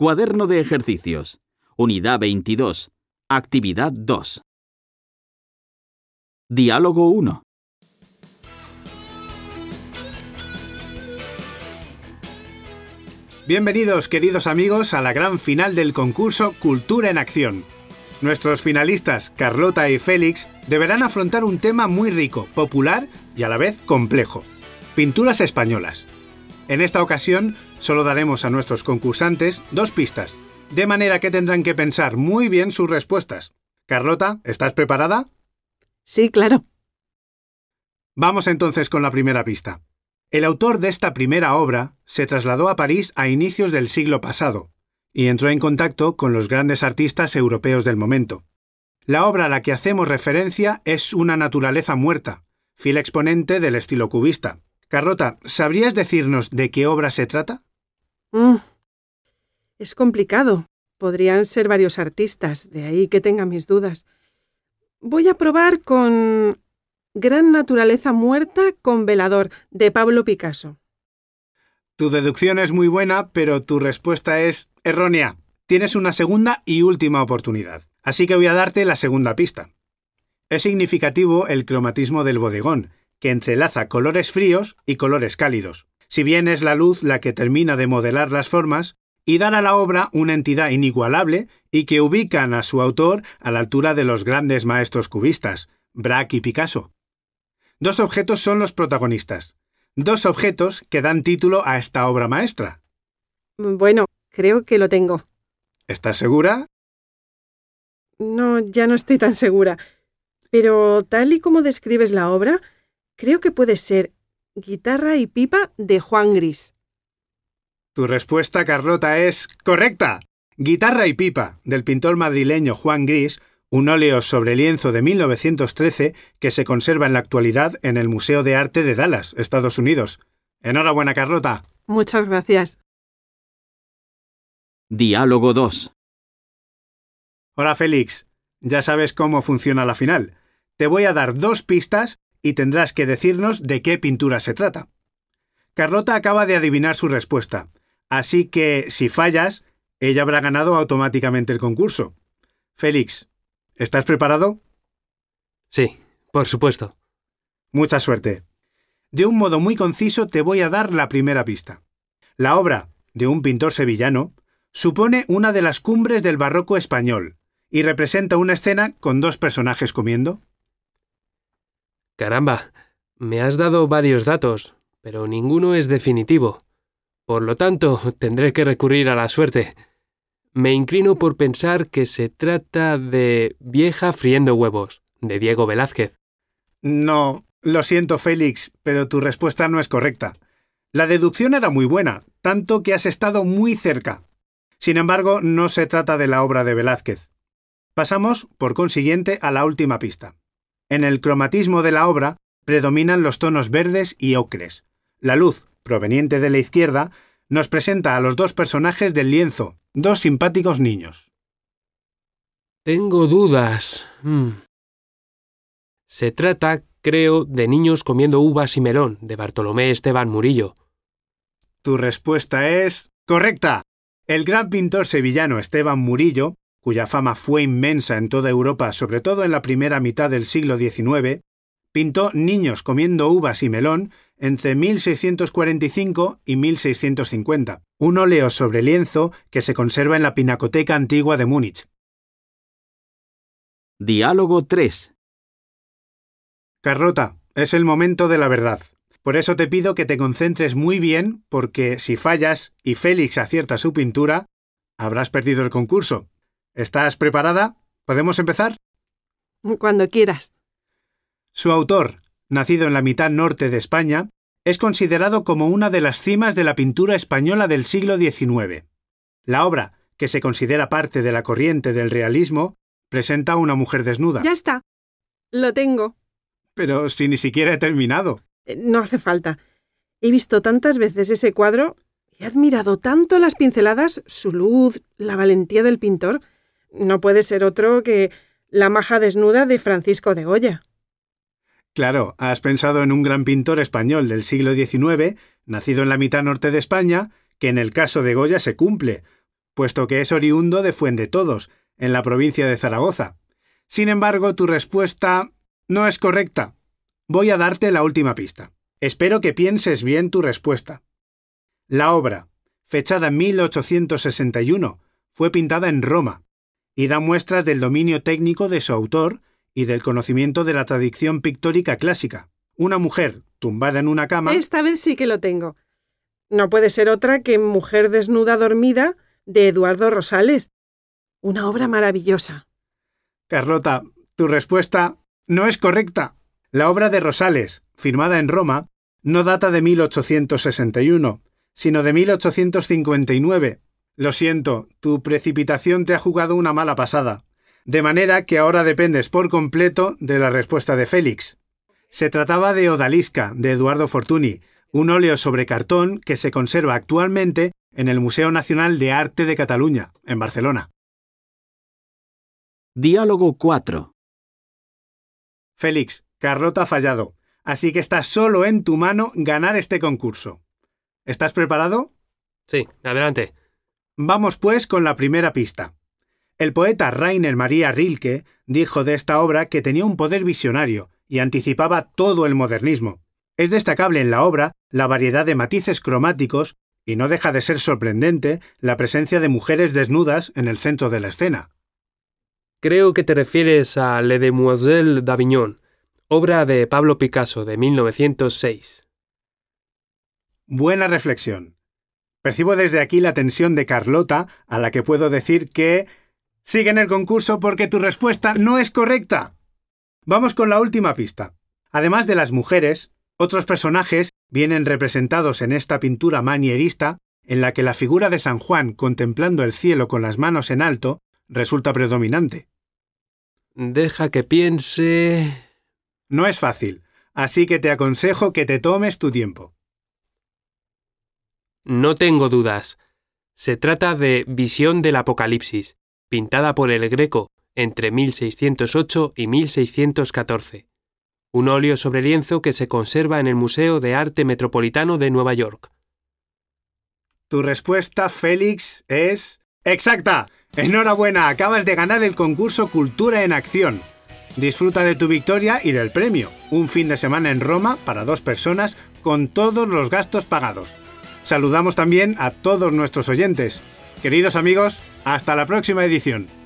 Cuaderno de ejercicios. Unidad 22. Actividad 2. Diálogo 1. Bienvenidos, queridos amigos, a la gran final del concurso Cultura en Acción. Nuestros finalistas, Carlota y Félix, deberán afrontar un tema muy rico, popular y a la vez complejo: pinturas españolas. En esta ocasión, solo daremos a nuestros concursantes 2 pistas, de manera que tendrán que pensar muy bien sus respuestas. Carlota, ¿estás preparada? Sí, claro. Vamos entonces con la primera pista. El autor de esta primera obra se trasladó a París a inicios del siglo pasado y entró en contacto con los grandes artistas europeos del momento. La obra a la que hacemos referencia es Una naturaleza muerta, fiel exponente del estilo cubista. Carlota, ¿sabrías decirnos de qué obra se trata? Es complicado. Podrían ser varios artistas, de ahí que tenga mis dudas. Voy a probar con Gran naturaleza muerta con velador, de Pablo Picasso. Tu deducción es muy buena, pero tu respuesta es errónea. Tienes una segunda y última oportunidad, así que voy a darte la segunda pista. Es significativo el cromatismo del bodegón, que entrelaza colores fríos y colores cálidos, si bien es la luz la que termina de modelar las formas y dar a la obra una entidad inigualable y que ubican a su autor a la altura de los grandes maestros cubistas, Braque y Picasso. 2 objetos son los protagonistas. 2 objetos que dan título a esta obra maestra. Bueno, creo que lo tengo. ¿Estás segura? No, ya no estoy tan segura. Pero tal y como describes la obra, creo que puede ser Guitarra y pipa de Juan Gris. Tu respuesta, Carlota, es correcta. Guitarra y pipa, del pintor madrileño Juan Gris, un óleo sobre lienzo de 1913 que se conserva en la actualidad en el Museo de Arte de Dallas, Estados Unidos. Enhorabuena, Carlota. Muchas gracias. Diálogo 2. Hola, Félix. Ya sabes cómo funciona la final. Te voy a dar 2 pistas y tendrás que decirnos de qué pintura se trata. Carlota acaba de adivinar su respuesta, así que, si fallas, ella habrá ganado automáticamente el concurso. Félix, ¿estás preparado? Sí, por supuesto. Mucha suerte. De un modo muy conciso te voy a dar la primera pista. La obra, de un pintor sevillano, supone una de las cumbres del barroco español y representa una escena con 2 personajes comiendo. Caramba, me has dado varios datos, pero ninguno es definitivo. Por lo tanto, tendré que recurrir a la suerte. Me inclino por pensar que se trata de Vieja friendo huevos, de Diego Velázquez. No, lo siento, Félix, pero tu respuesta no es correcta. La deducción era muy buena, tanto que has estado muy cerca. Sin embargo, no se trata de la obra de Velázquez. Pasamos, por consiguiente, a la última pista. En el cromatismo de la obra predominan los tonos verdes y ocres. La luz, proveniente de la izquierda, nos presenta a los 2 personajes del lienzo, 2 simpáticos niños. Tengo dudas. Se trata, creo, de Niños comiendo uvas y melón, de Bartolomé Esteban Murillo. Tu respuesta es correcta. El gran pintor sevillano Esteban Murillo, cuya fama fue inmensa en toda Europa, sobre todo en la primera mitad del siglo XIX, pintó Niños comiendo uvas y melón entre 1645 y 1650, un óleo sobre lienzo que se conserva en la Pinacoteca Antigua de Múnich. Diálogo 3. Carlota, es el momento de la verdad. Por eso te pido que te concentres muy bien, porque si fallas y Félix acierta su pintura, habrás perdido el concurso. ¿Estás preparada? ¿Podemos empezar? Cuando quieras. Su autor, nacido en la mitad norte de España, es considerado como una de las cimas de la pintura española del siglo XIX. La obra, que se considera parte de la corriente del realismo, presenta a una mujer desnuda. Ya está. Lo tengo. Pero si ni siquiera he terminado. No hace falta. He visto tantas veces ese cuadro y he admirado tanto las pinceladas, su luz, la valentía del pintor. No puede ser otro que La maja desnuda de Francisco de Goya. Claro, has pensado en un gran pintor español del siglo XIX, nacido en la mitad norte de España, que en el caso de Goya se cumple, puesto que es oriundo de Fuendetodos, en la provincia de Zaragoza. Sin embargo, tu respuesta no es correcta. Voy a darte la última pista. Espero que pienses bien tu respuesta. La obra, fechada en 1861, fue pintada en Roma y da muestras del dominio técnico de su autor y del conocimiento de la tradición pictórica clásica. Una mujer tumbada en una cama... Esta vez sí que lo tengo. No puede ser otra que Mujer desnuda dormida, de Eduardo Rosales. Una obra maravillosa. Carlota, tu respuesta no es correcta. La obra de Rosales, firmada en Roma, no data de 1861, sino de 1859. Lo siento, tu precipitación te ha jugado una mala pasada. De manera que ahora dependes por completo de la respuesta de Félix. Se trataba de Odalisca, de Eduardo Fortuny, un óleo sobre cartón que se conserva actualmente en el Museo Nacional de Arte de Cataluña, en Barcelona. Diálogo 4. Félix, Carlota ha fallado, así que está solo en tu mano ganar este concurso. ¿Estás preparado? Sí, adelante. Vamos pues con la primera pista. El poeta Rainer Maria Rilke dijo de esta obra que tenía un poder visionario y anticipaba todo el modernismo. Es destacable en la obra la variedad de matices cromáticos y no deja de ser sorprendente la presencia de mujeres desnudas en el centro de la escena. Creo que te refieres a Les Demoiselles d'Avignon, obra de Pablo Picasso de 1906. Buena reflexión. Percibo desde aquí la tensión de Carlota, a la que puedo decir que... sigue en el concurso porque tu respuesta no es correcta. Vamos con la última pista. Además de las mujeres, otros personajes vienen representados en esta pintura manierista, en la que la figura de San Juan contemplando el cielo con las manos en alto resulta predominante. Deja que piense... No es fácil, así que te aconsejo que te tomes tu tiempo. No tengo dudas. Se trata de Visión del Apocalipsis, pintada por el Greco entre 1608 y 1614. Un óleo sobre lienzo que se conserva en el Museo de Arte Metropolitano de Nueva York. Tu respuesta, Félix, es... ¡exacta! ¡Enhorabuena! Acabas de ganar el concurso Cultura en Acción. Disfruta de tu victoria y del premio. Un fin de semana en Roma para 2 personas con todos los gastos pagados. Saludamos también a todos nuestros oyentes. Queridos amigos, hasta la próxima edición.